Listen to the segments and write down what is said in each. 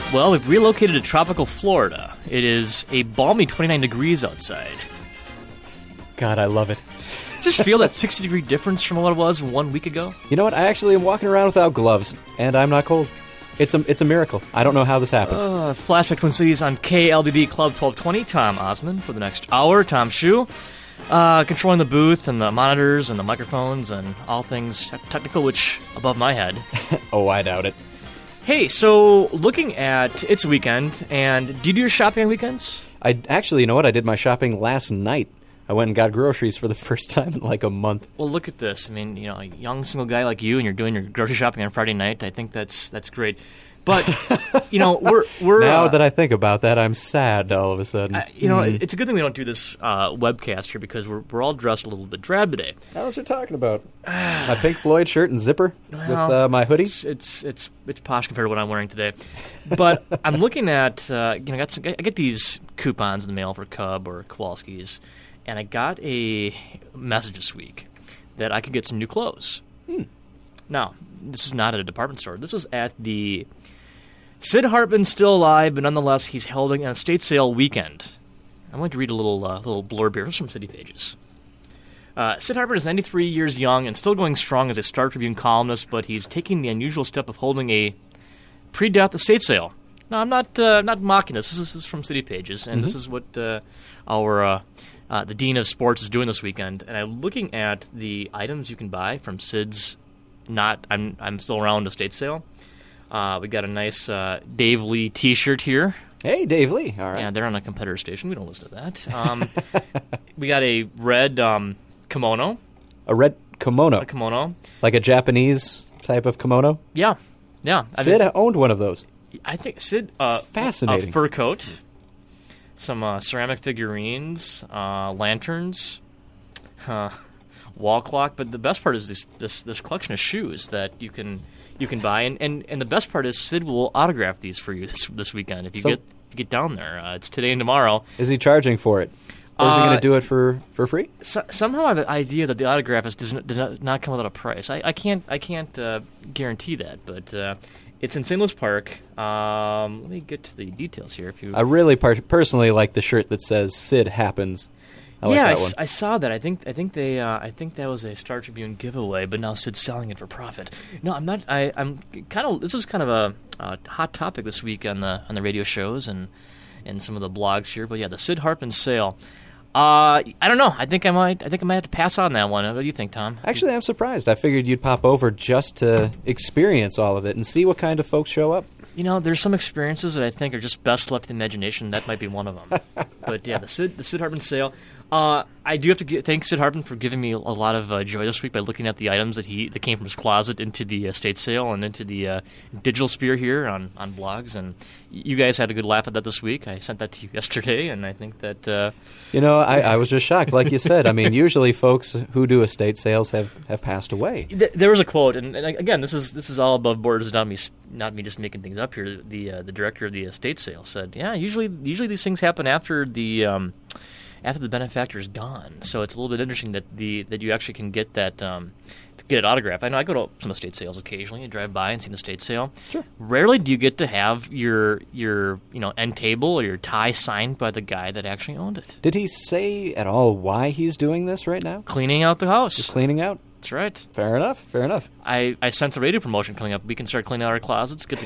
Well, we've relocated to tropical Florida. It is a balmy 29 degrees outside. God, I love it. Just feel that 60-degree difference from what it was 1 week ago. You know what? I actually am walking around without gloves, and I'm not cold. It's a miracle. I don't know how this happened. Flashback Twin Cities on KLBB Club 1220. Tom Osmond for the next hour. Tom Shu. Controlling the booth and the monitors and the microphones and all things technical, which above my head. Oh, I doubt it. Hey, so looking at it's weekend, and do you do your shopping on weekends? I actually, you know what? I did my shopping last night. I went and got groceries for the first time in like a month. Well, look at this. I mean, you know, a young single guy like you, and you're doing your grocery shopping on Friday night. I think that's great. But you know, we're now that I think about that, I'm sad all of a sudden. You know, it's a good thing we don't do this webcast here because we're all dressed a little bit drab today. I don't know what you're talking about. My Pink Floyd shirt and zipper with my hoodie. It's posh compared to what I'm wearing today. But I'm looking at I get these coupons in the mail for Cub or Kowalski's, and I got a message this week that I could get some new clothes. Now, this is not at a department store. This was at the Sid Hartman's still alive, but nonetheless, he's holding an estate sale weekend. I'm going to read a little blurb here from City Pages. Sid Hartman is 93 years young and still going strong as a Star Tribune columnist, but he's taking the unusual step of holding a pre-death estate sale. Now, I'm not mocking this. This is from City Pages, and this is what the Dean of Sports is doing this weekend. And I'm looking at the items you can buy from Sid's I'm still around estate sale. We got a nice Dave Lee T-shirt here. Hey, Dave Lee. All right. Yeah, they're on a competitor station. We don't listen to that. We got a red kimono. A red kimono. A kimono. Like a Japanese type of kimono? Yeah. Sid owned one of those. I think Sid... Fascinating. A fur coat. Some ceramic figurines. Lanterns. Wall clock, but the best part is this collection of shoes that you can buy, and the best part is Sid will autograph these for you this weekend if you get down there. It's today and tomorrow. Is he charging for it, or is he going to do it for free? Somehow I have an idea that the autograph does not come without a price. I can't guarantee that, but it's in St. Louis Park. Let me get to the details here. I really personally like the shirt that says "Sid Happens." I saw that. I think that was a Star Tribune giveaway, but now Sid's selling it for profit. No, I'm not. I'm kind of. This is kind of a hot topic this week on the radio shows and some of the blogs here. But yeah, the Sid Hartman sale. I don't know. I think I might have to pass on that one. What do you think, Tom? Actually, I'm surprised. I figured you'd pop over just to experience all of it and see what kind of folks show up. You know, there's some experiences that I think are just best left to imagination. That might be one of them. But yeah, the Sid Hartman sale. I do have to thank Sid Hartman for giving me a lot of joy this week by looking at the items that came from his closet into the estate sale and into the digital sphere here on blogs. And you guys had a good laugh at that this week. I sent that to you yesterday, and I think that... I was just shocked. Like you said, I mean, usually folks who do estate sales have passed away. There was a quote, and again, this is all above board. It's not me just making things up here. The director of the estate sale said, yeah, usually these things happen after the benefactor is gone. So it's a little bit interesting that you actually can get that get an autograph. I know I go to some estate sales occasionally. I drive by and see an estate sale. Sure. Rarely do you get to have your end table or your tie signed by the guy that actually owned it. Did he say at all why he's doing this right now? Cleaning out the house. Just cleaning out? That's right. Fair enough. I sense a radio promotion coming up. We can start cleaning out our closets, get the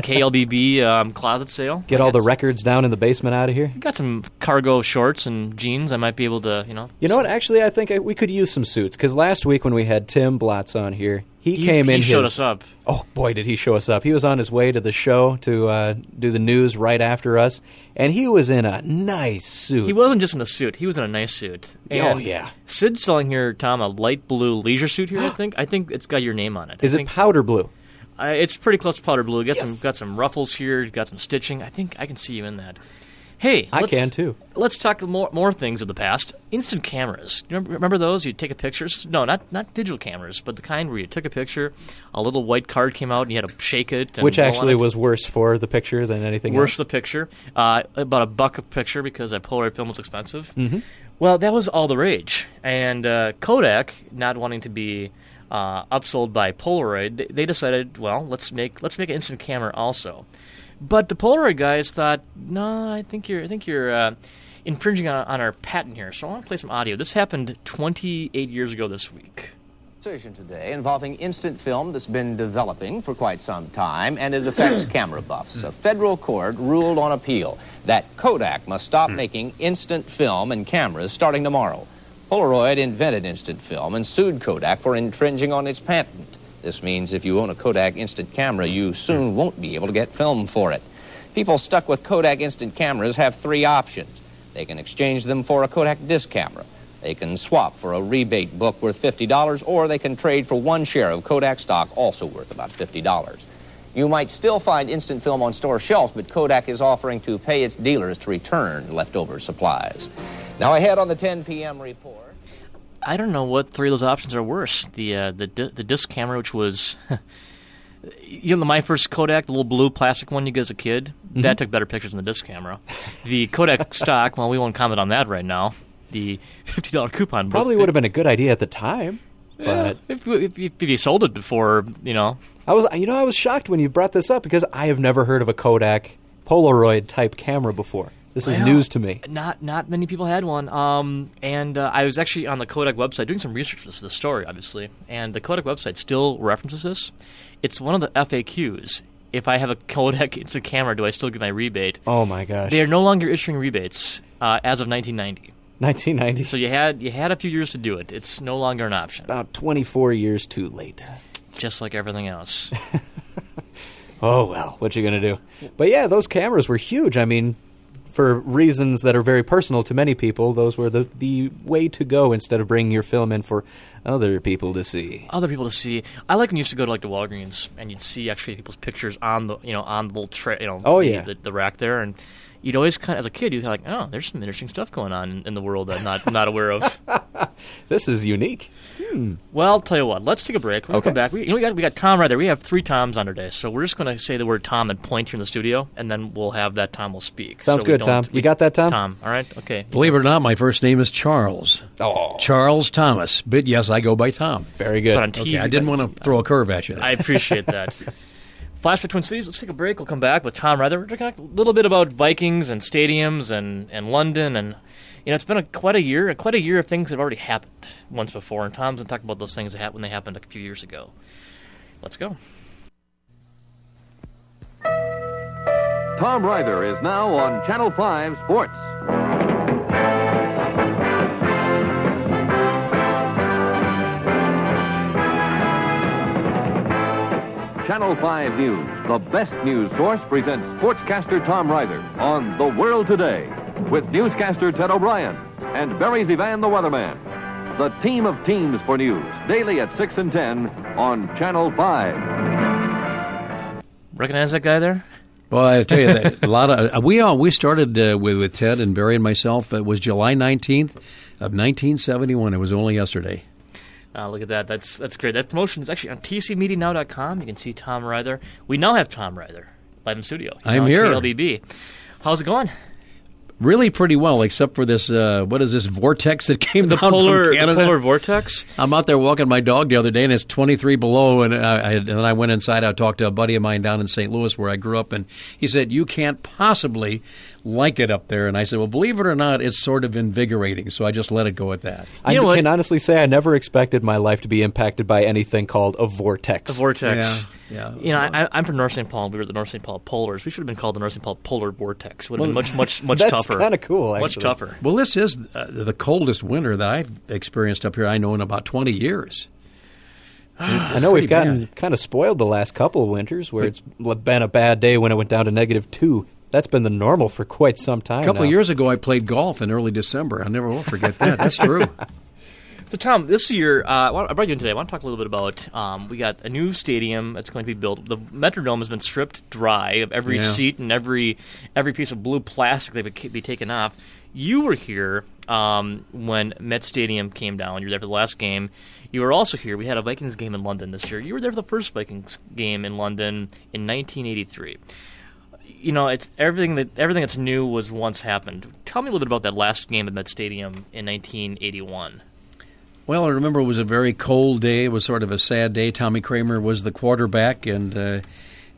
KLBB closet sale. Get all the records down in the basement out of here. Got some cargo shorts and jeans. I might be able to, You know what? Actually, I think we could use some suits, because last week when we had Tim Blotz on here, he came in. He showed us up. Oh, boy, did he show us up. He was on his way to the show to do the news right after us, and he was in a nice suit. He wasn't just in a suit. He was in a nice suit. And yeah. Sid's selling here, Tom, a light blue leisure suit here, I think. I think it's got your name on it. Is it powder blue? It's pretty close to powder blue. Yes. Got some ruffles here. Got some stitching. I think I can see you in that. Hey, I can too. Let's talk more things of the past. Instant cameras. You remember those? You take a picture. No, not digital cameras, but the kind where you took a picture, a little white card came out, and you had to shake it. And which actually was worse for the picture than anything else. Worse for the picture. About $1 a picture because that Polaroid film was expensive. Mm-hmm. Well, that was all the rage. And Kodak, not wanting to be upsold by Polaroid, they decided, well, let's make an instant camera also. But the Polaroid guys thought, no, I think you're infringing on our patent here. So I want to play some audio. This happened 28 years ago this week. Decision today involving instant film that's been developing for quite some time, and it affects camera buffs. A federal court ruled on appeal that Kodak must stop making instant film and cameras starting tomorrow. Polaroid invented instant film and sued Kodak for infringing on its patent. This means if you own a Kodak instant camera, you soon won't be able to get film for it. People stuck with Kodak instant cameras have three options. They can exchange them for a Kodak disc camera. They can swap for a rebate book worth $50, or they can trade for one share of Kodak stock, also worth about $50. You might still find instant film on store shelves, but Kodak is offering to pay its dealers to return leftover supplies. Now ahead on the 10 p.m. report. I don't know what three of those options are worse. The disc camera, which was, my first Kodak, the little blue plastic one you get as a kid, that took better pictures than the disc camera. The Kodak stock, well, we won't comment on that right now. The $50 coupon Probably would have been a good idea at the time, but if you sold it before, I was shocked when you brought this up because I have never heard of a Kodak Polaroid type camera before. This is news to me. Not many people had one. And I was actually on the Kodak website doing some research for this story, obviously, and the Kodak website still references this. It's one of the FAQs. If I have a Kodak instant camera, do I still get my rebate? Oh my gosh! They are no longer issuing rebates as of 1990. 1990. So you had a few years to do it. It's no longer an option. About 24 years too late. Just like everything else. Oh, well, what you going to do? But yeah, those cameras were huge. I mean, for reasons that are very personal to many people, those were the way to go instead of bringing your film in for other people to see. Other people to see. I like when you used to go to the Walgreens and you'd see actually people's pictures on the on the little tray, the rack there, and you'd always as a kid, you'd be like, oh, there's some interesting stuff going on in the world that I'm not aware of. This is unique. Well, I'll tell you what. Let's take a break. When we come back, we got Tom right there. We have 3 Toms on today, so we're just going to say the word Tom and point here in the studio, and then we'll have that Tom will speak. Sounds good, Tom. You got that, Tom? Tom, all right? Okay. Believe it or not, my first name is Charles. Oh. Charles Thomas. But yes, I go by Tom. Very good. But on TV, Okay, I didn't want to throw a curve at you. I appreciate that. Flash for Twin Cities. Let's take a break. We'll come back with Tom Rather. We're going to talk a little bit about Vikings and stadiums and London. And, it's been quite a year of things that have already happened once before. And Tom's going to talk about those things when they happened a few years ago. Let's go. Tom Ryder is now on Channel 5 Sports. Channel 5 News, the best news source, presents sportscaster Tom Ryder on The World Today with newscaster Ted O'Brien and Barry Zivan, the weatherman. The team of teams for news, daily at 6 and 10 on Channel 5. Recognize that guy there? Well, I tell you that a lot of we started with Ted and Barry and myself. It was July 19th of 1971. It was only yesterday. Look at that. That's great. That promotion is actually on tcmedianow.com. You can see Tom Ryder. We now have Tom Ryder live in studio. He's I'm on here. KLBB. How's it going? Really pretty well, except for this, what is this vortex that came down from Canada? The polar vortex? I'm out there walking my dog the other day, and it's 23 below, and I went inside. I talked to a buddy of mine down in St. Louis where I grew up, and he said, you can't possibly like it up there. And I said, well, believe it or not, it's sort of invigorating, so I just let it go at that. I can honestly say I never expected my life to be impacted by anything called a vortex. A vortex. Yeah. I'm from North St. Paul. We were the North St. Paul Polars. We should have been called the North St. Paul Polar Vortex. It would have been much That's tougher. kind of cool, actually. Much tougher. Well, this is the coldest winter that I've experienced up here, I know, in about 20 years. I know we've gotten kind of spoiled the last couple of winters where it's been a bad day when it went down to -2. That's been the normal for quite some time. A couple now. of years ago, I played golf in early December. I never will forget that. That's true. So, Tom, this year, I brought you in today. I want to talk a little bit about, we got a new stadium that's going to be built. The Metrodome has been stripped dry of every seat and every piece of blue plastic that would be taken off. You were here when Met Stadium came down. You were there for the last game. You were also here. We had a Vikings game in London this year. You were there for the first Vikings game in London in 1983. It's everything that's new was once happened. Tell me a little bit about that last game at Met Stadium in 1981. Well, I remember it was a very cold day. It was sort of a sad day. Tommy Kramer was the quarterback, and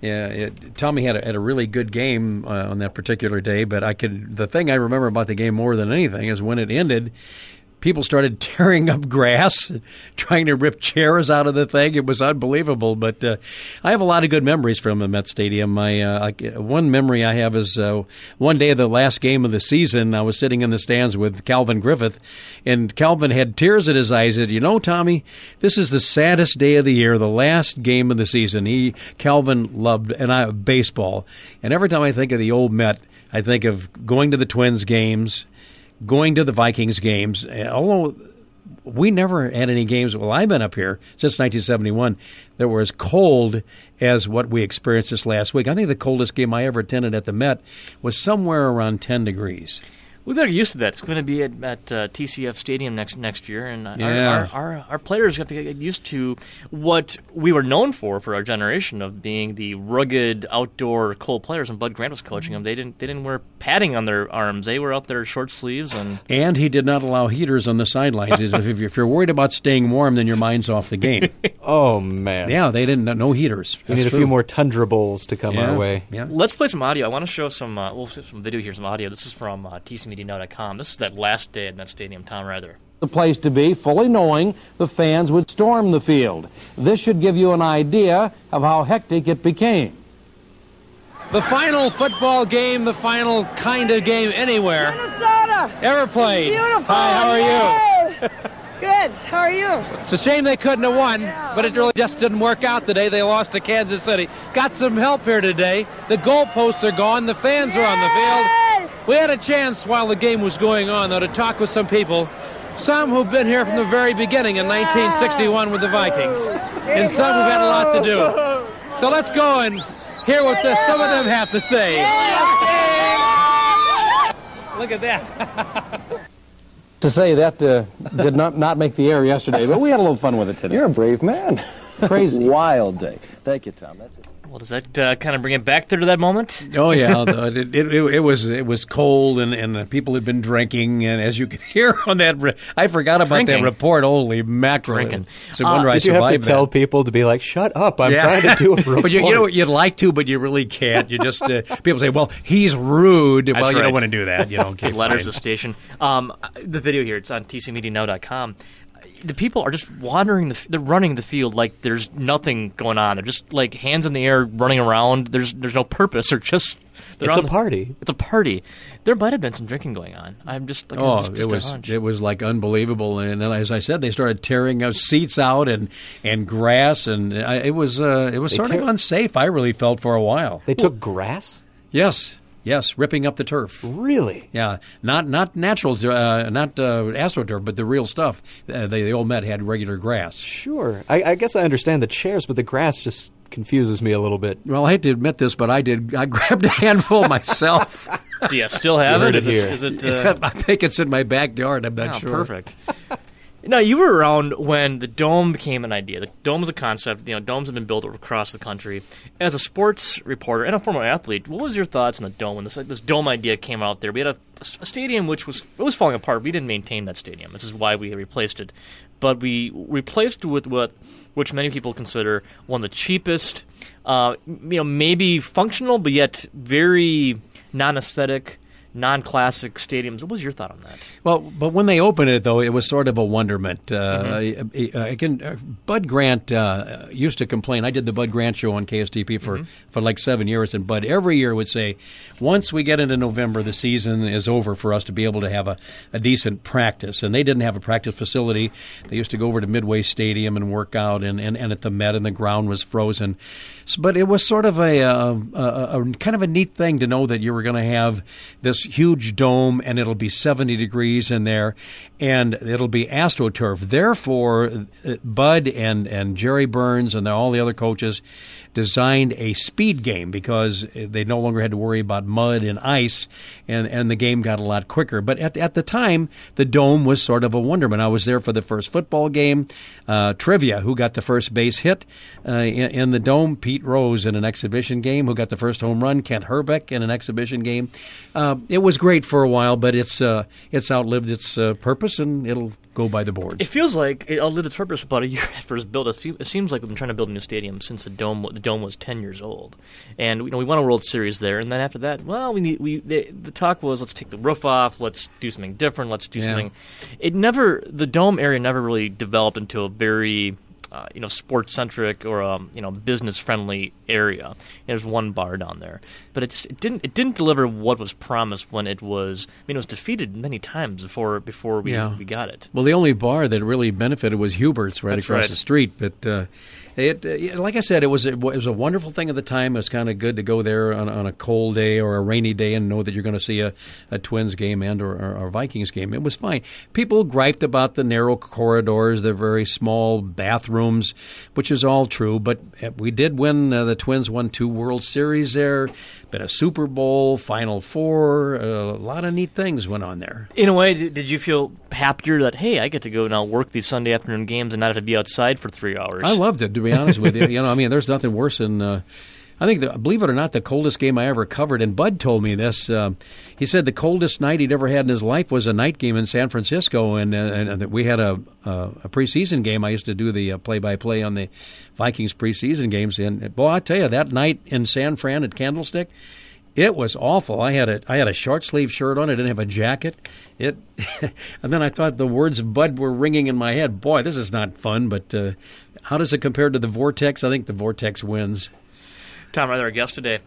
Yeah, Tommy had a really good game on that particular day, but the thing I remember about the game more than anything is when it ended, people started tearing up grass, trying to rip chairs out of the thing. It was unbelievable. But I have a lot of good memories from the Met Stadium. One memory I have is one day of the last game of the season, I was sitting in the stands with Calvin Griffith, and Calvin had tears in his eyes. He said, "You know, Tommy, this is the saddest day of the year, the last game of the season." Calvin loved baseball. And every time I think of the old Met, I think of going to the Twins games, going to the Vikings games, although we never had any games, well, I've been up here since 1971, that were as cold as what we experienced this last week. I think the coldest game I ever attended at the Met was somewhere around 10 degrees. We better get used to that. It's going to be at TCF Stadium next year, and Yeah. our players have to get used to what we were known for our generation of being the rugged outdoor cold players. And Bud Grant was coaching them. They didn't wear padding on their arms. They were out there short sleeves And he did not allow heaters on the sidelines. He said, if you're worried about staying warm, then your mind's off the game. Oh, man. Yeah, they didn't. No heaters. We need a few more Tundra Bowls to come our way. Yeah. Let's play some audio. I want to show some video here, some audio. This is from TCMedianow.com. This is that last day at Met Stadium, Tom Reither. The place to be, fully knowing the fans would storm the field. This should give you an idea of how hectic it became. The final football game, the final kind of game anywhere Minnesota! ever played. Beautiful! Hi, how are you? Yay! Good. How are you? It's a shame they couldn't have won, but it really just didn't work out today. They lost to Kansas City. Got some help here today. The goalposts are gone. The fans are on the field. We had a chance while the game was going on, though, to talk with some people, some who've been here from the very beginning in 1961 with the Vikings, and some who've had a lot to do. So let's go and hear what some of them have to say. Look at that. To say that did not make the air yesterday, but we had a little fun with it today. You're a brave man. Crazy. Wild day. Thank you, Tom. That's it. Well, does that kind of bring it back there to that moment? Oh yeah, it was cold and people had been drinking, and as you can hear on that, I forgot about Drinking. that report. Holy mackerel! Drinking. So wonder I Did you have to survived tell that. people to be like, shut up, I'm trying to do a report. But you know what, you'd like to, but you really can't. You just people say, "Well, he's rude." That's well, you right. don't want to do that. You know, okay, Letters fine. the station. The video here, it's on TCMedianow.com. The people are just wandering. They're running the field like there's nothing going on. They're just like hands in the air, running around. There's no purpose. They're just. It's a party. It's a party. There might have been some drinking going on. I'm just. Like, just a hunch. It was like unbelievable. And as I said, they started tearing up seats out and grass, and it was sort of unsafe. I really felt for a while. They took grass? Yes, ripping up the turf. Really? Yeah, not natural, not AstroTurf, but the real stuff. The old Met had regular grass. Sure. I guess I understand the chairs, but the grass just confuses me a little bit. Well, I hate to admit this, but I grabbed a handful myself. Do you still have You it? heard it here. Is it I think it's in my backyard. I'm not sure. Perfect. Now, you were around when the Dome became an idea. The Dome was a concept. Domes have been built across the country. As a sports reporter and a former athlete, what was your thoughts on the Dome when this Dome idea came out there? We had a stadium which was falling apart. We didn't maintain that stadium. This is why we replaced it. But we replaced it with which many people consider one of the cheapest, maybe functional, but yet very non-aesthetic, non-classic stadiums. What was your thought on that? Well, but when they opened it, though, it was sort of a wonderment. Bud Grant used to complain. I did the Bud Grant show on KSTP for like 7 years, and Bud every year would say, once we get into November, the season is over for us to be able to have a decent practice. And they didn't have a practice facility. They used to go over to Midway Stadium and work out, and at the Met, and the ground was frozen. But it was sort of a kind of a neat thing to know that you were going to have this huge dome, and it'll be 70 degrees in there, and it'll be AstroTurf. Therefore, Bud and Jerry Burns and all the other coaches designed a speed game because they no longer had to worry about mud and ice, and the game got a lot quicker. But at the time, the Dome was sort of a wonderment. I was there for the first football game. Trivia, who got the first base hit in the Dome? Pete Rose in an exhibition game. Who got the first home run? Kent Herbeck in an exhibition game. It was great for a while, but it's outlived its purpose, and it'll go by the boards. It feels like it outlived its purpose about a year after it was built. It seems like we've been trying to build a new stadium since the dome was 10 years old, and we won a World Series there. And then after that, well, the talk was, let's take the roof off, let's do something different, let's do something. The dome area never really developed into a very sports centric or business friendly area. There's one bar down there, but it didn't deliver what was promised when it was. It was defeated many times before we got it. Well, the only bar that really benefited was Hubert's right across the street, but. Like I said, it was a wonderful thing at the time. It was kind of good to go there on a cold day or a rainy day and know that you're going to see a Twins game and or a Vikings game. It was fine. People griped about the narrow corridors, the very small bathrooms, which is all true. But we did win. The Twins won 2 World Series there. Been a Super Bowl, Final Four. A lot of neat things went on there. In a way, did you feel happier that, hey, I get to go now work these Sunday afternoon games and not have to be outside for 3 hours? I loved it, to be honest with you. There's nothing worse than I think, believe it or not, the coldest game I ever covered, and Bud told me this, he said the coldest night he'd ever had in his life was a night game in San Francisco, and we had a preseason game. I used to do the play-by-play on the Vikings preseason games, and boy, I tell you, that night in San Fran at Candlestick, it was awful. I had a short sleeve shirt on. I didn't have a jacket. And then I thought the words of Bud were ringing in my head. Boy, this is not fun. But how does it compare to the Vortex? I think the Vortex wins. Tom Ryder, our guest today.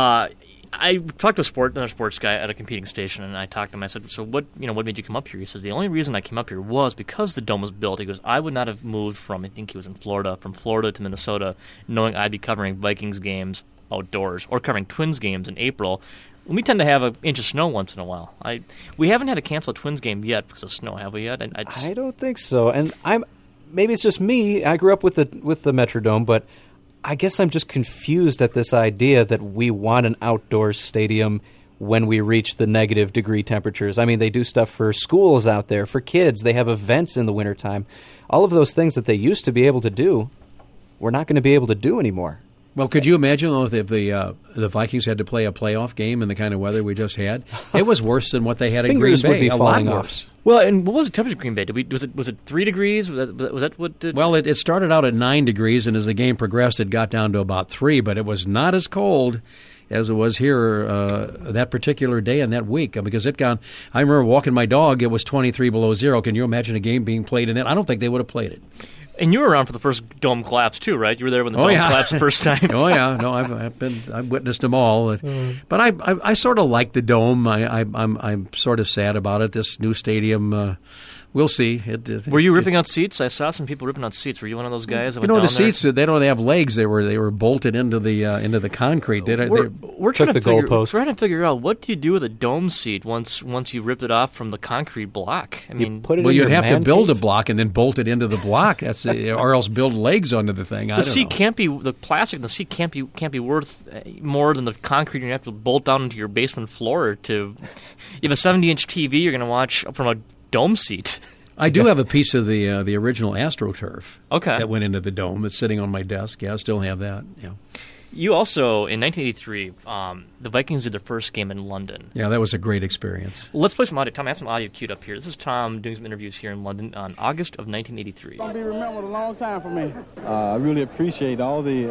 I talked to another sports guy at a competing station, and I talked to him. I said, "So what made you come up here?" He says, "The only reason I came up here was because the dome was built." He goes, "I would not have moved from he was in Florida, from Florida to Minnesota, knowing I'd be covering Vikings games outdoors or covering Twins games in April. We tend to have an inch of snow once in a while. We haven't had to cancel a Twins game yet because of snow, have we yet?" I don't think so. And maybe it's just me. I grew up with the Metrodome, but I guess I'm just confused at this idea that we want an outdoor stadium when we reach the negative degree temperatures. I mean, they do stuff for schools out there, for kids. They have events in the wintertime. All of those things that they used to be able to do, we're not going to be able to do anymore. Well, could you imagine though, if the Vikings had to play a playoff game in the kind of weather we just had? It was worse than what they had in Green Bay. Would be a falling lot off. worse. Well, and what was the temperature in Green Bay? Was it 3 degrees? Was that what did? Well, it started out at 9 degrees, and as the game progressed, it got down to about 3. But it was not as cold as it was here that particular day and that week, because I remember walking my dog. It was 23 below zero. Can you imagine a game being played in that? I don't think they would have played it. And you were around for the first dome collapse too, right? You were there when the dome collapsed the first time. Oh yeah, no, I've witnessed them all. But I sort of like the dome. I'm sort of sad about it. This new stadium. We'll see. Were you ripping out seats? I saw some people ripping out seats. Were you one of those guys? The seats, they don't have legs. They were bolted into the concrete. We're trying to figure out, what do you do with a dome seat once you ripped it off from the concrete block? I mean, you'd have to build a block and then bolt it into the block. That's or else build legs onto the thing. The plastic in the seat can't be worth more than the concrete. You have to bolt down into your basement floor to. You have a 70-inch TV. You're going to watch from a dome seat. I do have a piece of the original AstroTurf that went into the dome. It's sitting on my desk. Yeah, I still have that. Yeah. You also, in 1983, the Vikings did their first game in London. Yeah, that was a great experience. Let's play some audio. Tom, I have some audio queued up here. This is Tom doing some interviews here in London on August of 1983. It's going to be remembered a long time for me. I really appreciate all the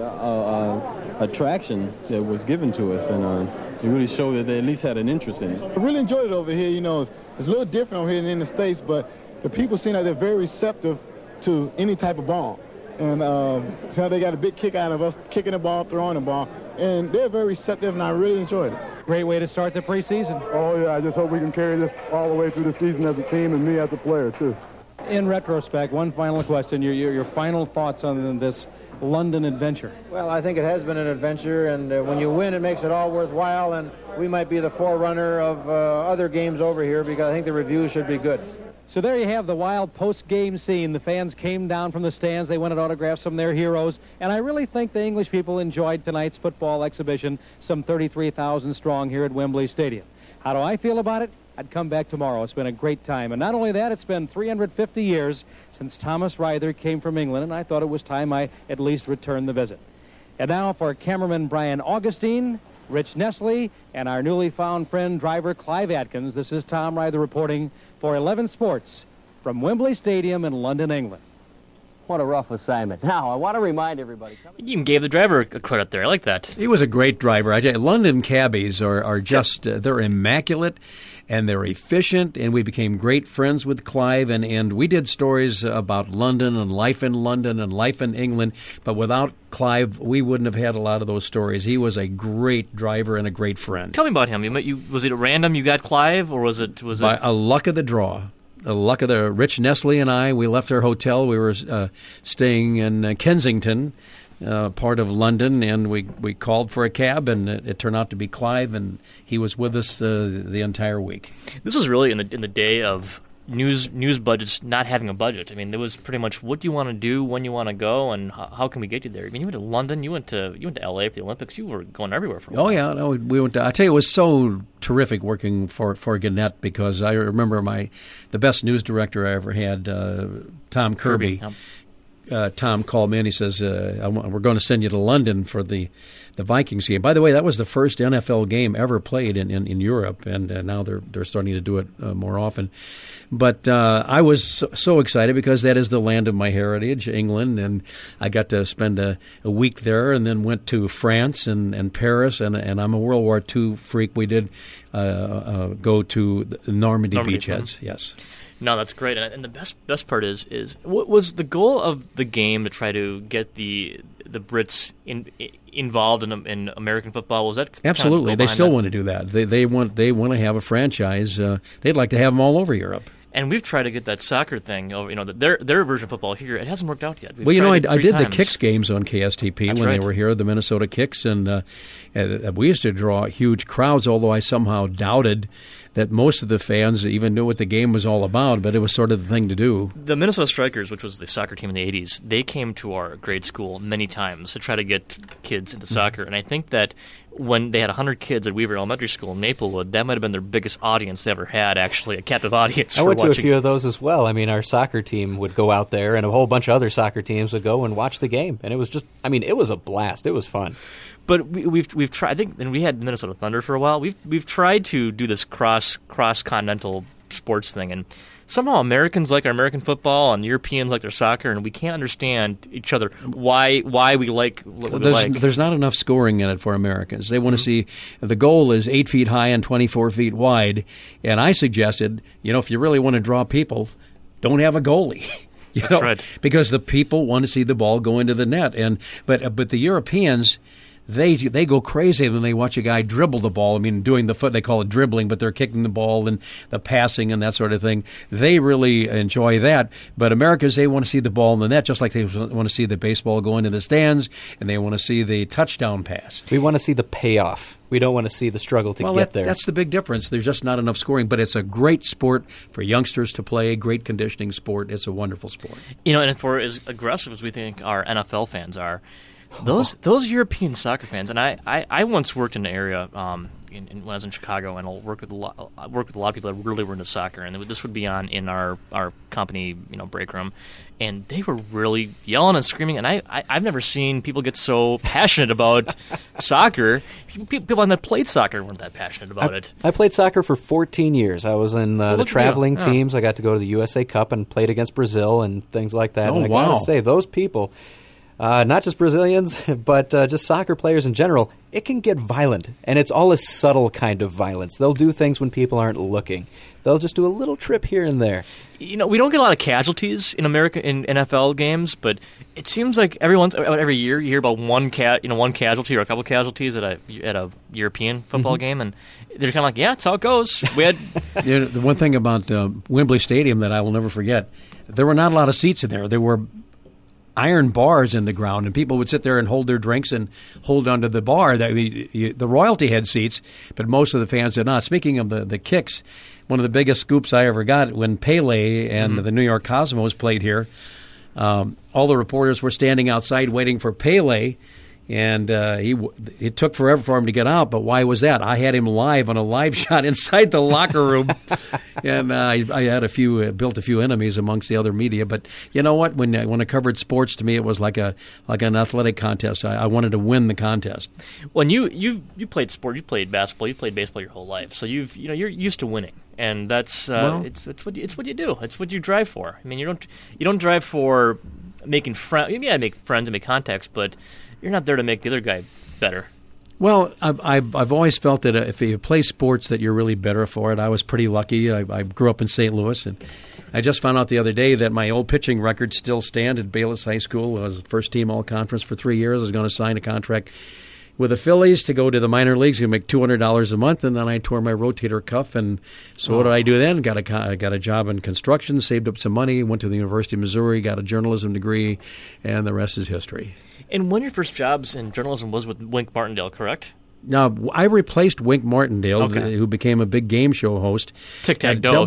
attraction that was given to us, and it really showed that they at least had an interest in it. I really enjoyed it over here. It's a little different over here than in the States, but the people seem like they're very receptive to any type of ball. And so they got a big kick out of us kicking the ball, throwing the ball. And they're very receptive, and I really enjoyed it. Great way to start the preseason. Oh, yeah, I just hope we can carry this all the way through the season as a team and me as a player, too. In retrospect, one final question, your final thoughts on this London adventure. Well, I think it has been an adventure, and when you win, it makes it all worthwhile, and we might be the forerunner of other games over here, because I think the reviews should be good. So there you have the wild post-game scene. The fans came down from the stands. They wanted autographs from their heroes. And I really think the English people enjoyed tonight's football exhibition, some 33,000 strong here at Wembley Stadium. How do I feel about it? I'd come back tomorrow. It's been a great time. And not only that, it's been 350 years since Thomas Ryther came from England, and I thought it was time I at least returned the visit. And now for cameraman Brian Augustine, Rich Nestle, and our newly found friend, driver Clive Atkins. This is Tom Ryder reporting for 11 Sports from Wembley Stadium in London, England. What a rough assignment. Now, I want to remind everybody. You even gave the driver a credit there. I like that. He was a great driver. London cabbies are just, they're immaculate and they're efficient, and we became great friends with Clive, and we did stories about London and life in England, but without Clive, we wouldn't have had a lot of those stories. He was a great driver and a great friend. Tell me about him. Was it at random you got Clive, or was it by a luck of the draw? The luck of the Rich Nestle and I, we left our hotel. We were staying in Kensington, part of London, and we called for a cab, and it turned out to be Clive, and he was with us the entire week. This was really in the day of news budgets not having a budget. I mean, there was pretty much what do you want to do, when you want to go, and how can we get you there. I mean, you went to London, you went to LA for the Olympics. You were going everywhere for a while. Oh yeah, no, we went. I tell you, it was so terrific working for Gannett, because I remember the best news director I ever had, Tom Kirby. Tom called me and he says, we're going to send you to London for the Vikings game. By the way, that was the first NFL game ever played in Europe, and now they're starting to do it more often. But I was so excited because that is the land of my heritage, England, and I got to spend a week there, and then went to France and Paris, and I'm a World War II freak. We did go to the Normandy beachheads, yes. No, that's great, and the best part is what was the goal of the game to try to get the Brits involved in American football? Was that absolutely? They still that? Want to do that. They want to have a franchise. They'd like to have them all over Europe. And we've tried to get that soccer thing over. Their version of football here. It hasn't worked out yet. I did the Kicks games on KSTP when they were here, the Minnesota Kicks, and we used to draw huge crowds. Although I somehow doubted that most of the fans even knew what the game was all about, but it was sort of the thing to do. The Minnesota Strikers, which was the soccer team in the 80s, they came to our grade school many times to try to get kids into soccer. And I think that when they had 100 kids at Weaver Elementary School in Maplewood, that might have been their biggest audience they ever had, actually, a captive audience. I went to a few of those as well. I mean, our soccer team would go out there, and a whole bunch of other soccer teams would go and watch the game. And it was just, it was a blast. It was fun. But we've tried. I think, and we had Minnesota Thunder for a while. We've tried to do this cross continental sports thing, and somehow Americans like our American football and Europeans like their soccer, and we can't understand each other. Why we like what we like. There's not enough scoring in it for Americans. They want to see the goal is 8 feet high and 24 feet wide, and I suggested, if you really want to draw people, don't have a goalie. That's right. Because the people want to see the ball go into the net, but the Europeans. They go crazy when they watch a guy dribble the ball. I mean, doing the foot, they call it dribbling, but they're kicking the ball and the passing and that sort of thing. They really enjoy that. But Americans, they want to see the ball in the net, just like they want to see the baseball go into the stands, and they want to see the touchdown pass. We want to see the payoff. We don't want to see the struggle to get there. That's the big difference. There's just not enough scoring, but it's a great sport for youngsters to play, great conditioning sport. It's a wonderful sport. And for as aggressive as we think our NFL fans are, those European soccer fans, and I once worked in an area when I was in Chicago, and I worked with a lot of people that really were into soccer, and this would be on in our company break room, and they were really yelling and screaming, and I've never seen people get so passionate about soccer. People that played soccer weren't that passionate about it. I played soccer for 14 years. I was in the traveling teams. I got to go to the USA Cup and played against Brazil and things like that. And I gotta say, those people. Not just Brazilians, but just soccer players in general, it can get violent, and it's all a subtle kind of violence. They'll do things when people aren't looking. They'll just do a little trip here and there. We don't get a lot of casualties in America in NFL games, but it seems like every year you hear about one casualty or a couple casualties at a European football game, and they're kind of like, yeah, that's how it goes. We had the one thing about Wembley Stadium that I will never forget, there were not a lot of seats in there. There were iron bars in the ground, and people would sit there and hold their drinks and hold onto the bar. The royalty had seats, but most of the fans did not. Speaking of the Kicks, one of the biggest scoops I ever got when Pele and the New York Cosmos played here, all the reporters were standing outside waiting for Pele, And it took forever for him to get out, but why was that? I had him live on a live shot inside the locker room, and I had built a few enemies amongst the other media. But you know what? When I covered sports, to me it was like an athletic contest. I wanted to win the contest. When you played sport, you played basketball, you played baseball your whole life, so you're used to winning, and that's it's what you do. It's what you drive for. I mean, you don't drive for making friends. You gotta make friends and make contacts, but you're not there to make the other guy better. Well, I've always felt that if you play sports that you're really better for it. I was pretty lucky. I grew up in St. Louis, and I just found out the other day that my old pitching records still stand at Bayless High School. I was first team all-conference for 3 years. I was going to sign a contract with the Phillies to go to the minor leagues and make $200 a month, and then I tore my rotator cuff, and so what did I do then? Got a job in construction, saved up some money, went to the University of Missouri, got a journalism degree, and the rest is history. And one of your first jobs in journalism was with Wink Martindale, correct? Now, I replaced Wink Martindale, who became a big game show host. Tic-tac-toe.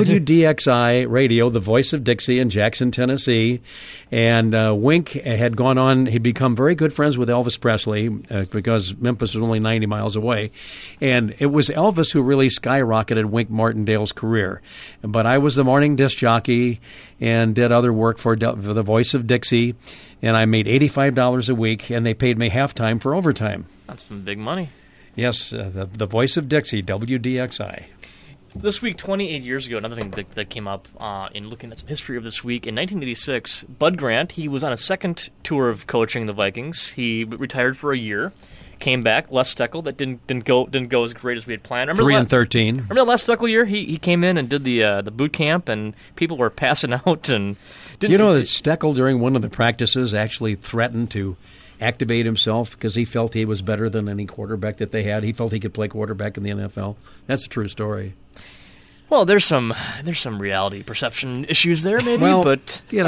WDXI Radio, the voice of Dixie in Jackson, Tennessee. And Wink had gone on, he'd become very good friends with Elvis Presley because Memphis was only 90 miles away. And it was Elvis who really skyrocketed Wink Martindale's career. But I was the morning disc jockey and did other work for the voice of Dixie. And I made $85 a week, and they paid me halftime for overtime. That's some big money. Yes, the voice of Dixie, WDXI. This week, 28 years ago, another thing that came up in looking at some history of this week, in 1986, Bud Grant, he was on a second tour of coaching the Vikings. He retired for a year, came back. Les Steckel, that didn't go as great as we had planned. 3-13. Remember the Les Steckel year? He came in and did the boot camp, and people were passing out. And do you know that Steckel, during one of the practices, actually threatened to activate himself because he felt he was better than any quarterback that they had. He felt he could play quarterback in the NFL. That's a true story. Well, there's some reality perception issues there, maybe. Well, but he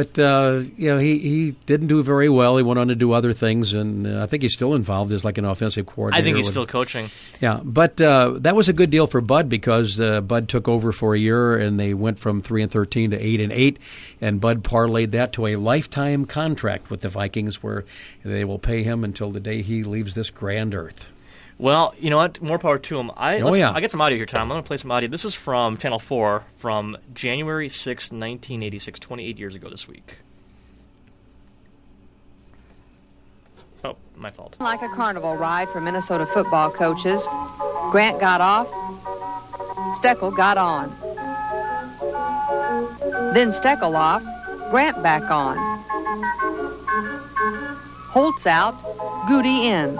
didn't do very well. He went on to do other things, and I think he's still involved as like an offensive coordinator. I think he's still coaching. Yeah, but that was a good deal for Bud because Bud took over for a year, and they went from 3-13 to 8-8, and Bud parlayed that to a lifetime contract with the Vikings, where they will pay him until the day he leaves this grand earth. Well, you know what? More power to him. I get some audio here, Tom. I'm going to play some audio. This is from Channel 4 from January 6, 1986, 28 years ago this week. Oh, my fault. Like a carnival ride for Minnesota football coaches, Grant got off, Steckel got on. Then Steckel off, Grant back on. Holtz out, Goody in.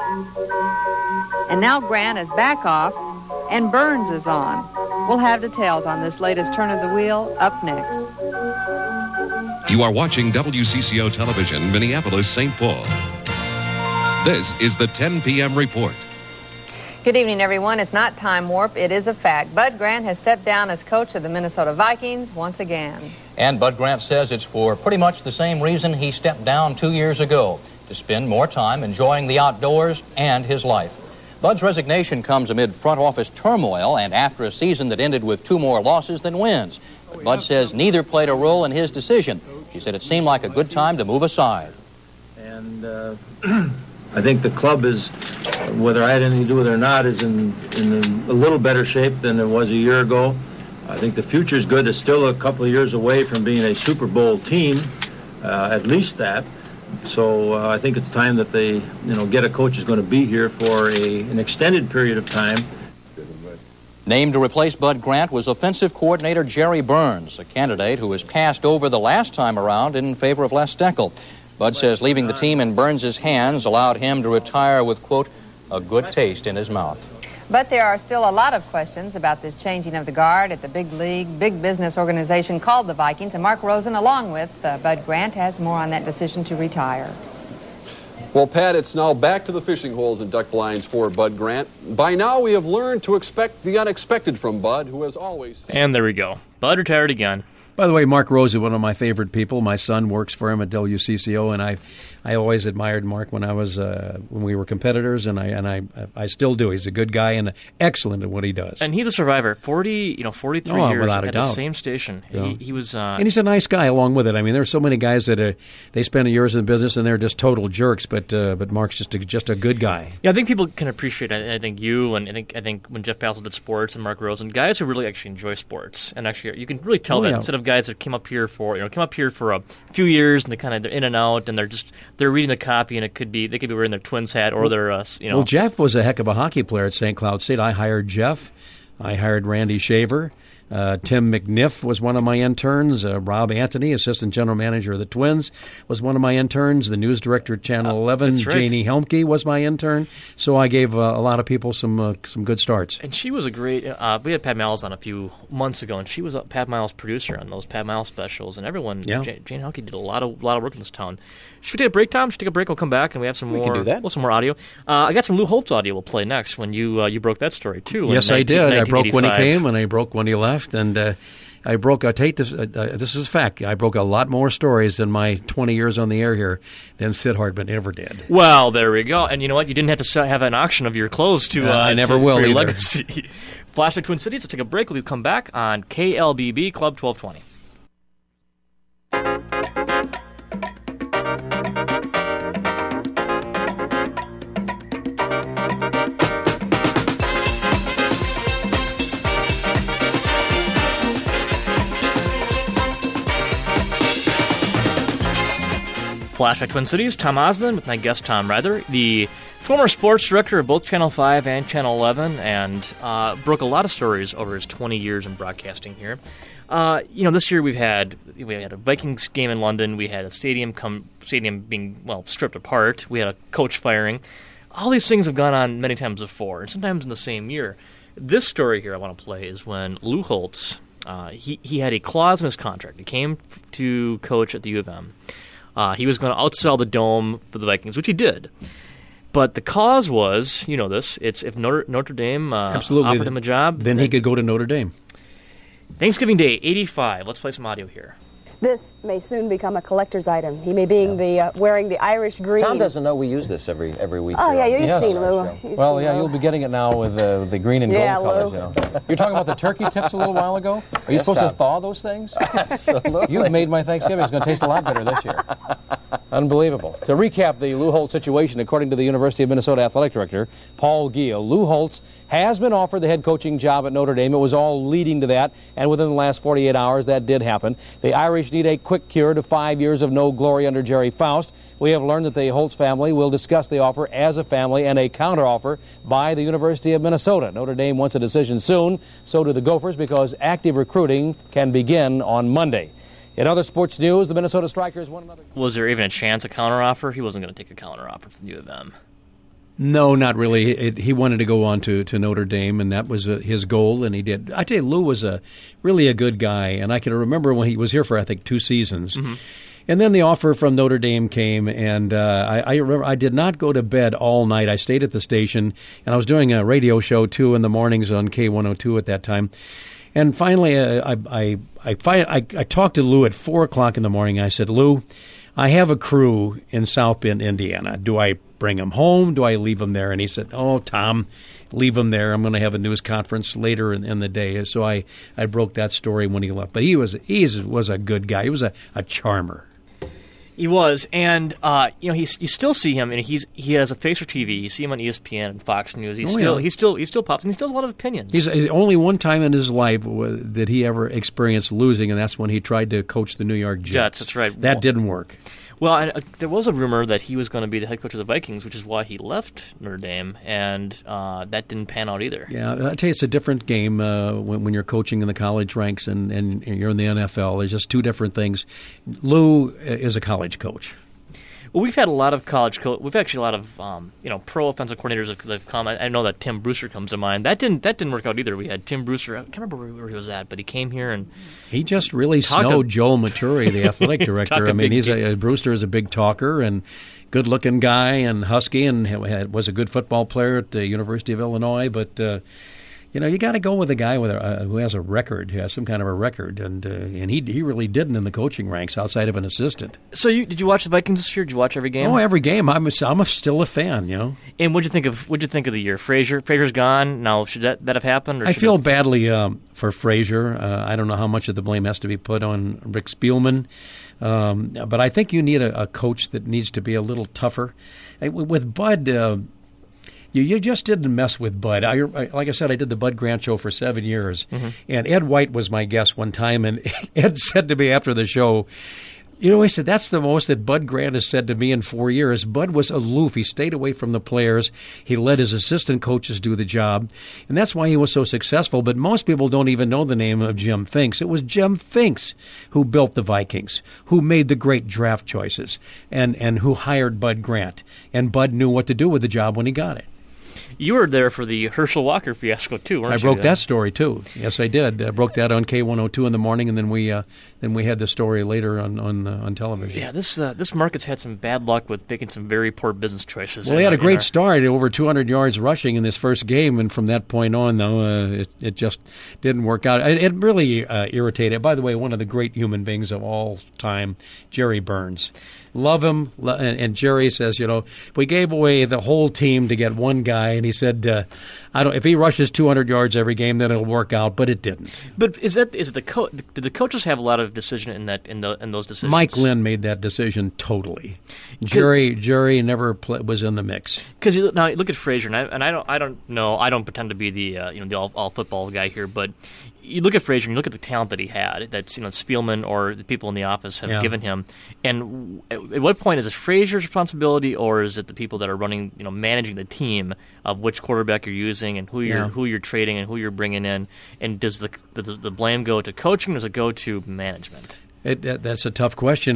And now Grant is back off, and Burns is on. We'll have details on this latest turn of the wheel up next. You are watching WCCO Television, Minneapolis, St. Paul. This is the 10 p.m. report. Good evening, everyone. It's not time warp. It is a fact. Bud Grant has stepped down as coach of the Minnesota Vikings once again. And Bud Grant says it's for pretty much the same reason he stepped down 2 years ago, to spend more time enjoying the outdoors and his life. Bud's resignation comes amid front office turmoil and after a season that ended with 2 more losses than wins. But Bud says neither played a role in his decision. He said it seemed like a good time to move aside. And I think the club is, whether I had anything to do with it or not, is in a little better shape than it was a year ago. I think the future is good. It's still a couple of years away from being a Super Bowl team, at least that. So I think it's time that they, get a coach who's going to be here for an extended period of time. Named to replace Bud Grant was offensive coordinator Jerry Burns, a candidate who was passed over the last time around in favor of Les Steckel. Bud says leaving the team in Burns' hands allowed him to retire with, quote, a good taste in his mouth. But there are still a lot of questions about this changing of the guard at the big league, big business organization called the Vikings. And Mark Rosen, along with Bud Grant, has more on that decision to retire. Well, Pat, it's now back to the fishing holes and duck blinds for Bud Grant. By now, we have learned to expect the unexpected from Bud, who has always... And there we go. Bud retired again. By the way, Mark Rose is one of my favorite people. My son works for him at WCCO, and I always admired Mark when we were competitors, and I still do. He's a good guy and excellent at what he does. And he's a survivor. 43 years at the same station. Yeah. He was, and he's a nice guy along with it. I mean, there's so many guys that they spend years in business and they're just total jerks, but Mark's just a good guy. Yeah, I think people can appreciate it. I think you and I think when Jeff Passel did sports and Mark Rosen, guys who really actually enjoy sports, and actually you can really tell that instead of guys that came up here for a few years and they're in and out and they're reading the copy and they could be wearing their Twins hat or their Well, Jeff was a heck of a hockey player at St. Cloud State. I hired Jeff. I hired Randy Shaver. Tim McNiff was one of my interns. Rob Anthony, assistant general manager of the Twins, was one of my interns. The news director at Channel 11, that's right. Janie Helmke, was my intern. So I gave a lot of people some good starts. And she was a great. We had Pat Miles on a few months ago, and she was Pat Miles' producer on those Pat Miles specials. And everyone, Jane Helmke did a lot of work in this town. Should we take a break, Tom? Should we take a break? We'll come back and we have some more. We can do that. Well, some more audio. I got some Lou Holtz audio we'll play next when you broke that story too. Yes, I did. I broke when he came and I broke when he left, and I broke. I take this. This is a fact. I broke a lot more stories in my 20 years on the air here than Sid Hartman ever did. Well, there we go. And you know what? You didn't have to have an auction of your clothes to. I never will for your either. Legacy. Flashback Twin Cities. Let's take a break. We'll come back on KLBB Club 1220. Flashback Twin Cities, Tom Osmond with my guest Tom Reither, the former sports director of both Channel 5 and Channel 11, and broke a lot of stories over his 20 years in broadcasting here. This year we had a Vikings game in London. We had a stadium being stripped apart. We had a coach firing. All these things have gone on many times before, and sometimes in the same year. This story here I want to play is when Lou Holtz, he had a clause in his contract. He came to coach at the U of M. He was going to outsell the Dome for the Vikings, which he did. But the cause was, you know this, it's if Notre Dame offered him a job. Then he could go to Notre Dame. Thanksgiving Day, 85. Let's play some audio here. This may soon become a collector's item. He may be wearing the Irish green. Tom doesn't know we use this every week. Oh, yeah, you've seen Lou. You'll be getting it now with the green and gold colors. Lou. You know. You're talking about the turkey tips a little while ago? Are you supposed to thaw those things? Absolutely. You've made my Thanksgiving. It's going to taste a lot better this year. Unbelievable. To recap the Lou Holtz situation, according to the University of Minnesota Athletic Director, Paul Giel, Lou Holtz has been offered the head coaching job at Notre Dame. It was all leading to that, and within the last 48 hours, that did happen. The Irish need a quick cure to 5 years of no glory under Jerry Faust. We have learned that the Holtz family will discuss the offer as a family and a counteroffer by the University of Minnesota. Notre Dame wants a decision soon. So do the Gophers, because active recruiting can begin on Monday. In other sports news, the Minnesota Strikers won another... Was there even a chance of counteroffer? He wasn't going to take a counteroffer from U of M. No, not really. He wanted to go on to Notre Dame, and that was his goal, and he did. I tell you, Lou was really a good guy, and I can remember when he was here for, I think, 2 seasons. Mm-hmm. And then the offer from Notre Dame came, and I remember I did not go to bed all night. I stayed at the station, and I was doing a radio show, too, in the mornings on K102 at that time. And finally, I talked to Lou at 4 o'clock in the morning. I said, Lou, I have a crew in South Bend, Indiana. Do I bring them home? Do I leave them there? And he said, oh, Tom, leave them there. I'm going to have a news conference later in the day. So I broke that story when he left. But he was a good guy. He was a charmer. He was, and you still see him, and he has a face for TV. You see him on ESPN and Fox News. He still pops, and he still has a lot of opinions. He's only one time in his life did he ever experience losing, and that's when he tried to coach the New York Jets. That's right. That didn't work. Well, there was a rumor that he was going to be the head coach of the Vikings, which is why he left Notre Dame, and that didn't pan out either. Yeah, I tell you, it's a different game when you're coaching in the college ranks and you're in the NFL. There's just 2 different things. Lou is a college coach. Well, we've had a lot of we've actually a lot of pro offensive coordinators that have come. I know that Tim Brewster comes to mind. That didn't work out either. We had Tim Brewster. I can't remember where he was at, but he came here and he just really snowed Joel Maturi, the athletic director. I mean, Brewster is a big talker and good-looking guy and husky, and was a good football player at the University of Illinois. But You got to go with a guy with who has a record, who has some kind of a record, and he really didn't in the coaching ranks outside of an assistant. So did you watch the Vikings this year? Did you watch every game? Oh, every game. I'm still a fan. And what'd you think of the year? Frazier's gone. Now should that have happened? Or I feel badly for Frazier. I don't know how much of the blame has to be put on Rick Spielman, but I think you need a coach that needs to be a little tougher. With Bud. You just didn't mess with Bud. Like I said, I did the Bud Grant show for 7 years, and Ed White was my guest one time, and Ed said to me after the show, he said, that's the most that Bud Grant has said to me in 4 years. Bud was aloof. He stayed away from the players. He let his assistant coaches do the job, and that's why he was so successful. But most people don't even know the name of Jim Finks. It was Jim Finks who built the Vikings, who made the great draft choices, and who hired Bud Grant. And Bud knew what to do with the job when he got it. You were there for the Herschel Walker fiasco too, weren't you? I broke that story too. Yes, I did. I broke that on K102 in the morning, and then we had the story later on television. Yeah, this market's had some bad luck with making some very poor business choices. Well, he had a great start, over 200 yards rushing in this first game, and from that point on, though, it just didn't work out. It really irritated. By the way, one of the great human beings of all time, Jerry Burns. Love him, and Jerry says, we gave away the whole team to get one guy, and he said, if he rushes 200 yards every game, then it'll work out, but it didn't. But is it did the coaches have a lot of decision in those decisions? Mike Lynn made that decision totally. Jerry never was in the mix. Because now look at Frazier, and I don't know, I don't pretend to be the all football guy here, but you look at Frazier and you look at the talent that he had, that Spielman or the people in the office have given him, and at what point is it Frazier's responsibility, or is it the people that are running, managing the team of which quarterback you're using and who you're trading and who you're bringing in, and does the blame go to coaching or does it go to management? That's a tough question.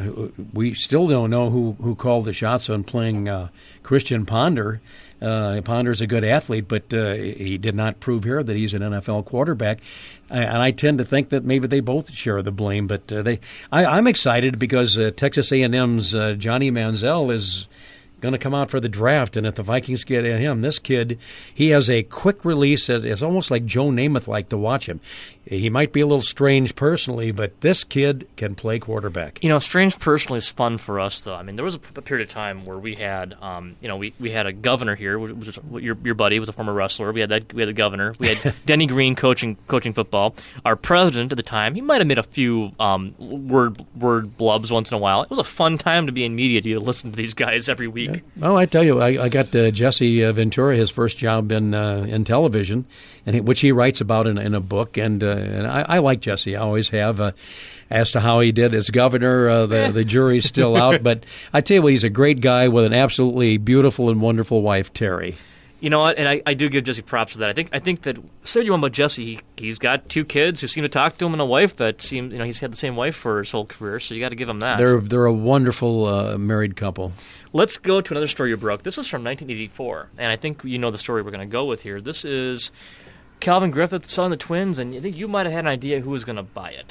We still don't know who called the shots on playing Christian Ponder. Ponder's a good athlete, but he did not prove here that he's an NFL quarterback. And I tend to think that maybe they both share the blame. But I'm excited because Texas A&M's Johnny Manziel is going to come out for the draft, and if the Vikings get at him, this kid, he has a quick release. It's almost like Joe Namath-like to watch him. He might be a little strange personally, but this kid can play quarterback. Strange personally is fun for us, though. I mean, there was a period of time where we had, we had a governor here, which was your buddy, was a former wrestler. We had a governor. We had Denny Green coaching football. Our president at the time, he might have made a few word blubs once in a while. It was a fun time to be in media, to listen to these guys every week. Yeah. Well, I tell you, I got Jesse Ventura his first job in television, which he writes about in a book, and I like Jesse. I always have. As to how he did as governor, the jury's still out. But I tell you what, he's a great guy with an absolutely beautiful and wonderful wife, Terry. You know what? And I do give Jesse props for that. I think that say what you want about Jesse, he's got 2 kids who seem to talk to him, and a wife that seems he's had the same wife for his whole career. So you got to give him that. They're a wonderful married couple. Let's go to another story you broke. This is from 1984, and I think you know the story we're going to go with here. This is Calvin Griffith selling the Twins, and I think you might have had an idea who was going to buy it.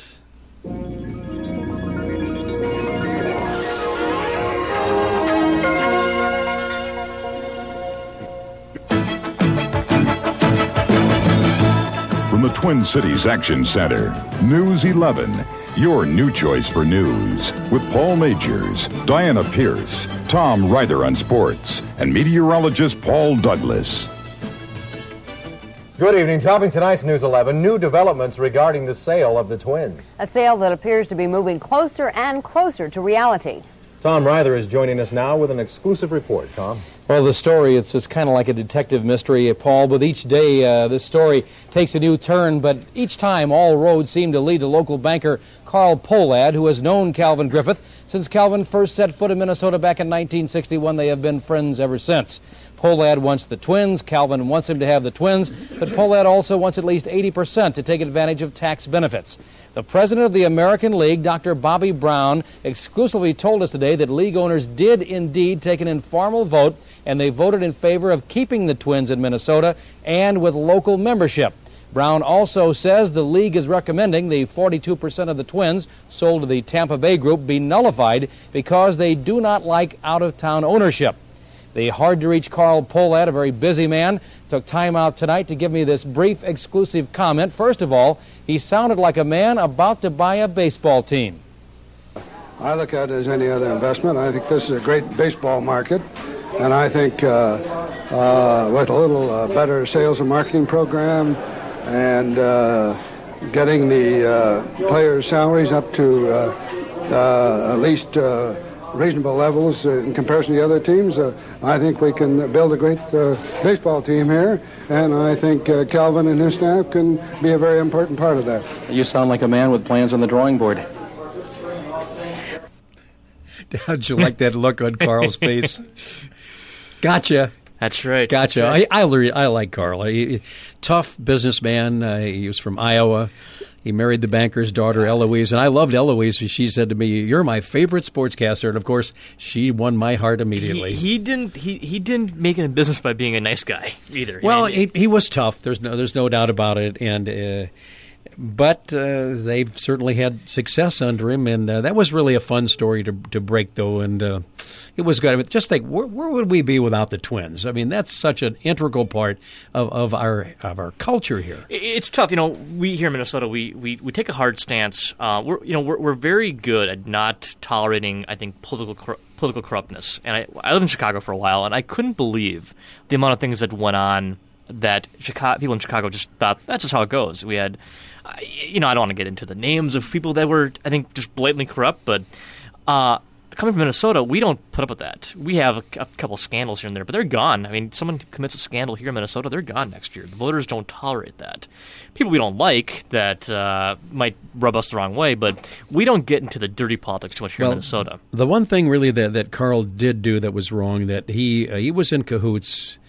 From the Twin Cities Action Center, News 11, your new choice for news, with Paul Majors, Diana Pierce, Tom Ryder on sports, and meteorologist Paul Douglas. Good evening. Topping tonight's News 11, new developments regarding the sale of the Twins. A sale that appears to be moving closer and closer to reality. Tom Ryder is joining us now with an exclusive report. Tom? Well, the story, it's kind of like a detective mystery, Paul. With each day, this story takes a new turn, but each time all roads seem to lead to local banker Carl Pohlad, who has known Calvin Griffith since Calvin first set foot in Minnesota back in 1961. They have been friends ever since. Pohlad wants the Twins. Calvin wants him to have the Twins, but Pohlad also wants at least 80% to take advantage of tax benefits. The president of the American League, Dr. Bobby Brown, exclusively told us today that league owners did indeed take an informal vote, and they voted in favor of keeping the Twins in Minnesota and with local membership. Brown also says the league is recommending the 42% of the Twins sold to the Tampa Bay group be nullified because they do not like out-of-town ownership. The hard-to-reach Carl Pohlad, a very busy man, took time out tonight to give me this brief, exclusive comment. First of all, he sounded like a man about to buy a baseball team. I look at it as any other investment. I think this is a great baseball market, and I think with a little better sales and marketing program and getting the players' salaries up to at least reasonable levels in comparison to the other teams, I think we can build a great baseball team here, and I think Calvin and his staff can be a very important part of that. You sound like a man with plans on the drawing board. How'd you like that look on Carl's face? Gotcha. That's right. Gotcha. That's right. I like Carl. Tough businessman. He was from Iowa. He married the banker's daughter, Eloise, and I loved Eloise. She said to me, "You're my favorite sportscaster," and of course, she won my heart immediately. He didn't make it in business by being a nice guy either. Well, he was tough. There's no doubt about it, and. But they've certainly had success under him, and that was really a fun story to break, though, and it was good. I mean, just think, where would we be without the Twins? I mean, that's such an integral part of our culture here. It's tough, We here in Minnesota, we take a hard stance. We're very good at not tolerating, I think, political corruptness. And I lived in Chicago for a while, and I couldn't believe the amount of things that went on that people in Chicago just thought that's just how it goes. We had. I don't want to get into the names of people that were, I think, just blatantly corrupt, but coming from Minnesota, we don't put up with that. We have a couple scandals here and there, but they're gone. I mean, someone commits a scandal here in Minnesota, they're gone next year. The voters don't tolerate that. People we don't like that might rub us the wrong way, but we don't get into the dirty politics too much here in Minnesota. The one thing really that Carl did do that was wrong, that he was in cahoots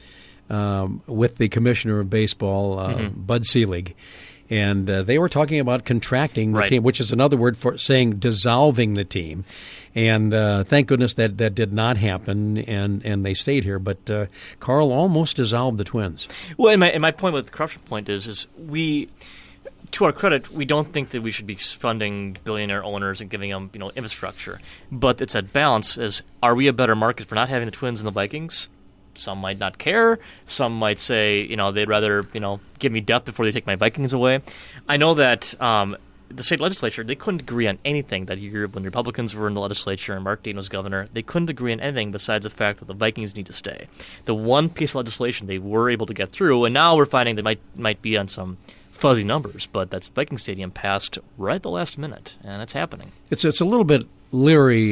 with the commissioner of baseball, Bud Selig. And they were talking about contracting the team, which is another word for saying dissolving the team. And thank goodness that did not happen, and they stayed here. But Carl almost dissolved the Twins. Well, and my point with the corruption point is we, to our credit, we don't think that we should be funding billionaire owners and giving them infrastructure. But it's that balance: are we a better market for not having the Twins and the Vikings? Some might not care. Some might say, they'd rather, give me death before they take my Vikings away. I know that the state legislature, they couldn't agree on anything that year when Republicans were in the legislature and Mark Dean was governor. They couldn't agree on anything besides the fact that the Vikings need to stay. The one piece of legislation they were able to get through, and now we're finding they might be on some fuzzy numbers, but that's Viking Stadium passed right at the last minute, and it's happening. It's a little bit leery.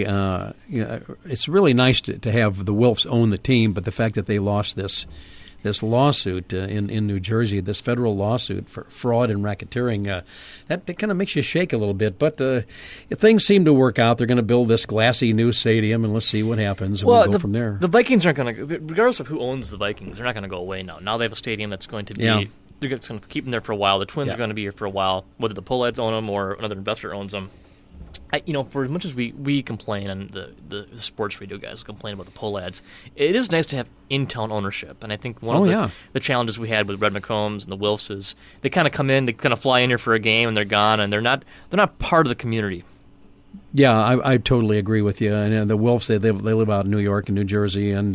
It's really nice to have the Wilfs own the team, but the fact that they lost this lawsuit in New Jersey, this federal lawsuit for fraud and racketeering, that kind of makes you shake a little bit. But things seem to work out. They're going to build this glassy new stadium, and let's see what happens. And we'll go from there. The Vikings aren't going to, regardless of who owns the Vikings, they're not going to go away now. Now they have a stadium that's going to be. Yeah. They're going to keep them there for a while. The Twins are going to be here for a while, whether the Pohlads own them or another investor owns them. For as much as we complain, and the sports radio guys complain about the Pohlads, it is nice to have in-town ownership. And I think one of the challenges we had with Red McCombs and the Wilfs is they kind of come in, they kind of fly in here for a game, and they're gone, and they're not part of the community. Yeah, I totally agree with you. And the Wilfs, they live out in New York and New Jersey, and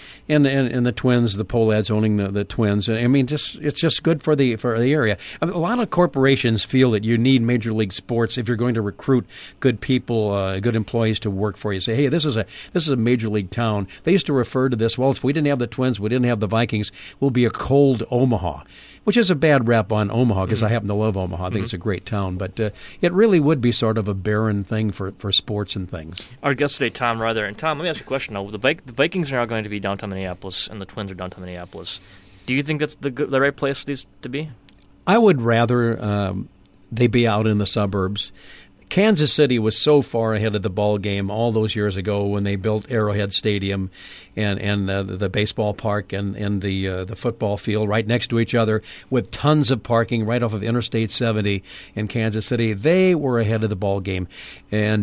the Twins, the Pohlads owning the Twins. I mean, it's just good for the area. I mean, a lot of corporations feel that you need Major League Sports if you're going to recruit good people, good employees to work for you. Say, hey, this is a Major League town. They used to refer to this. Well, if we didn't have the Twins, we didn't have the Vikings, we'll be a cold Omaha. Which is a bad rap on Omaha because I happen to love Omaha. I think it's a great town. But it really would be sort of a barren thing for sports and things. Our guest today, Tom Ryther. And Tom, let me ask you a question. Now, the Vikings are now going to be downtown Minneapolis, and the Twins are downtown Minneapolis. Do you think that's the right place for these to be? I would rather they be out in the suburbs. Kansas City was so far ahead of the ball game all those years ago when they built Arrowhead Stadium and the baseball park and the football field right next to each other with tons of parking right off of Interstate 70 in Kansas City. They were ahead of the ball game, and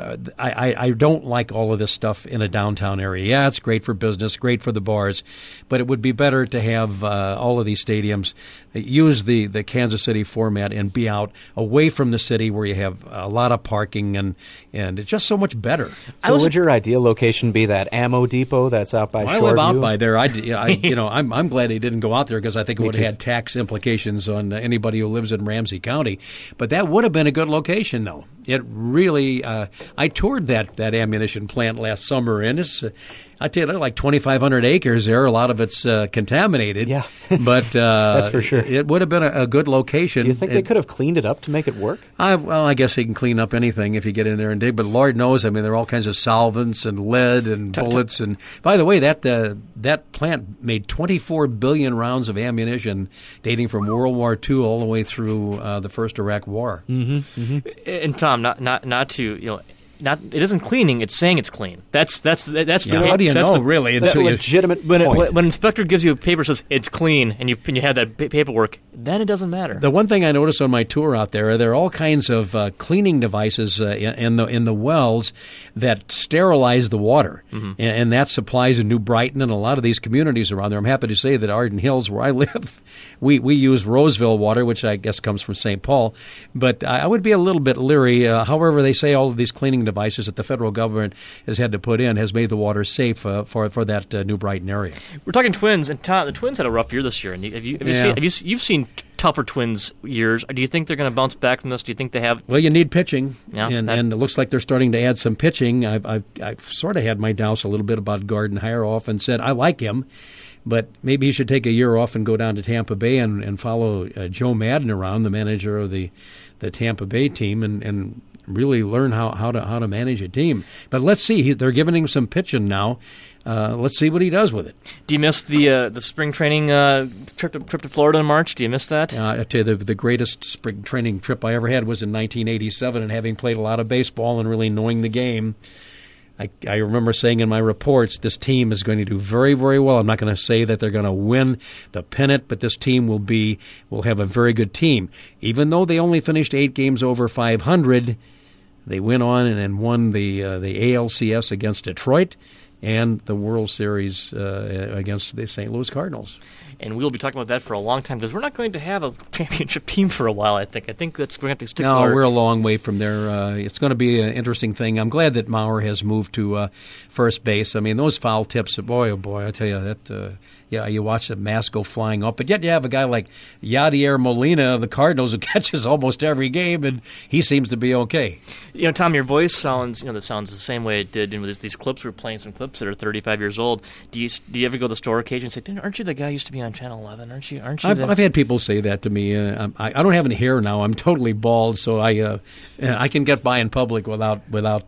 I don't like all of this stuff in a downtown area. Yeah, it's great for business, great for the bars, but it would be better to have all of these stadiums use the Kansas City format and be out away from the city where you have a lot of parking, and it's just so much better. So would your ideal location be that ammo depot that's out by Shoreview? I live out by there. I'm glad they didn't go out there because I think it would have had tax implications on anybody who lives in Ramsey County. But that would have been a good location, though. It really. I toured that ammunition plant last summer, and it's. I tell you, they're like 2,500 acres there. A lot of it's contaminated. Yeah, but that's for sure. It would have been a good location. Do you think they could have cleaned it up to make it work? Well, I guess they can clean up anything if you get in there and dig. But Lord knows, I mean, there are all kinds of solvents and lead and bullets. And by the way, that plant made 24 billion rounds of ammunition dating from World War II all the way through the First Iraq War. Mm-hmm. Mm-hmm. And Tom, not to it isn't cleaning; it's saying it's clean. That's how do you know? Really, that's a legitimate point. When an inspector gives you a paper that says it's clean, and you have that paperwork, then it doesn't matter. The one thing I noticed on my tour out there are all kinds of cleaning devices in the wells that sterilize the water, and that supplies in New Brighton and a lot of these communities around there. I'm happy to say that Arden Hills, where I live, we use Roseville water, which I guess comes from St. Paul. But I would be a little bit leery. However, they say all of these cleaning devices that the federal government has had to put in has made the water safe for that New Brighton area. We're talking Twins, and Tom, the Twins had a rough year this year. And you've seen tougher Twins years. Do you think they're going to bounce back from this? Do you think they have? Well, you need pitching, yeah, and it looks like they're starting to add some pitching. I've sort of had my doubts a little bit about Gardenhire. Often said I like him, but maybe he should take a year off and go down to Tampa Bay and follow Joe Madden around, the manager of the Tampa Bay team, and really learn how to manage a team. But let's see. They're giving him some pitching now. Let's see what he does with it. Do you miss the spring training trip to Florida in March? Do you miss that? I tell you, the greatest spring training trip I ever had was in 1987, and having played a lot of baseball and really knowing the game, I remember saying in my reports, this team is going to do very, very well. I'm not going to say that they're going to win the pennant, but this team will have a very good team. Even though they only finished 8 games over 500, they went on and won the ALCS against Detroit and the World Series against the St. Louis Cardinals. And we'll be talking about that for a long time because we're not going to have a championship team for a while, I think. I think that's going to have to stick. No, we're a long way from there. It's going to be an interesting thing. I'm glad that Mauer has moved to first base. I mean, those foul tips, boy, oh boy, I tell you, that you watch the mask go flying up. But yet you have a guy like Yadier Molina of the Cardinals who catches almost every game, and he seems to be okay. Tom, your voice sounds, that sounds the same way it did. These clips, we're playing some clips that are 35 years old. Do you ever go to the store occasionally and say, aren't you the guy who used to be on Channel 11? Aren't you? I've had people say that to me. I don't have any hair now. I'm totally bald, so I can get by in public without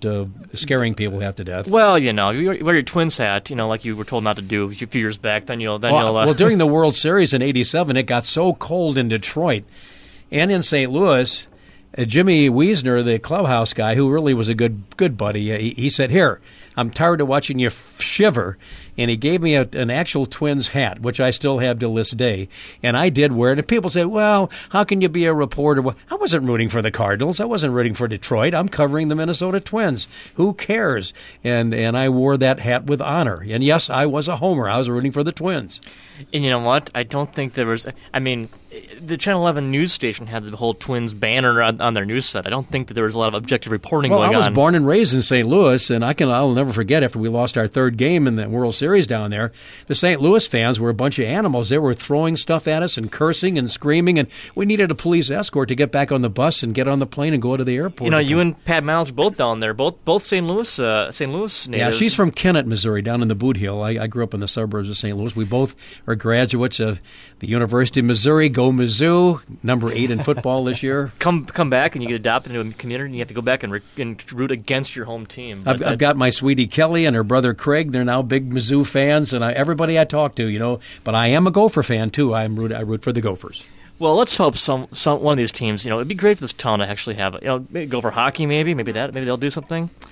scaring people half to death. Well, you wear your Twins hat, like you were told not to do a few years back. Then you'll. Well, during the World Series in '87, it got so cold in Detroit and in St. Louis. Jimmy Wiesner, the clubhouse guy, who really was a good buddy, he said, "Here, I'm tired of watching you shiver," and he gave me an actual Twins hat, which I still have to this day, and I did wear it. And people say, "Well, how can you be a reporter?" Well, I wasn't rooting for the Cardinals. I wasn't rooting for Detroit. I'm covering the Minnesota Twins. Who cares? And I wore that hat with honor. And yes, I was a homer. I was rooting for the Twins. And you know what? I don't think there was. I mean, the Channel 11 news station had the whole Twins banner on their news set. I don't think that there was a lot of objective reporting going on. Well, I was born and raised in St. Louis, and I'll never forget after we lost our third game in the World Series down there, the St. Louis fans were a bunch of animals. They were throwing stuff at us and cursing and screaming, and we needed a police escort to get back on the bus and get on the plane and go to the airport. You and Pat Miles are both down there, both St. Louis natives. Yeah, she's from Kennett, Missouri, down in the Boot Hill. I grew up in the suburbs of St. Louis. We both are graduates of the University of Missouri. Go Mizzou, number 8 in football this year. Come back and you get adopted into a community and you have to go back and root against your home team. I've got my sweetie Kelly and her brother Craig. They're now big Mizzou fans, and everybody I talk to, but I am a Gopher fan too. I root for the Gophers. Well, let's hope some one of these teams, it'd be great for this town to actually have, go for hockey maybe they'll do something. Yep.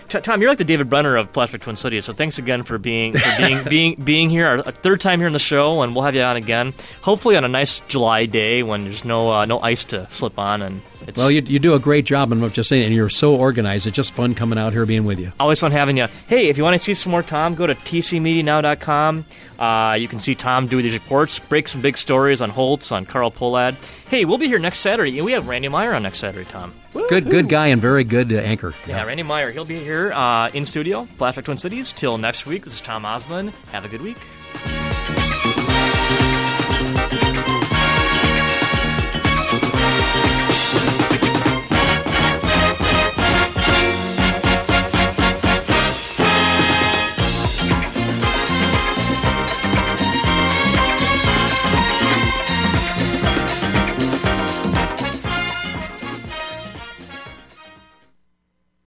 Tom, you're like the David Brenner of Flashback Twin Cities, so thanks again for being being here. Our third time here in the show, and we'll have you on again. Hopefully on a nice July day when there's no ice to slip on. And it's well, you do a great job, and I'm just saying, and you're so organized. It's just fun coming out here, being with you. Always fun having you. Hey, if you want to see some more Tom, go to tcmedianow.com. You can see Tom do these reports, break some big stories on Holtz, on Carl Pohlad. Hey, we'll be here next Saturday. We have Randy Meyer on next Saturday, Tom. Good guy and very good anchor. Yeah, Randy Meyer. He'll be here in studio, Flashback Twin Cities, till next week. This is Tom Osmond. Have a good week.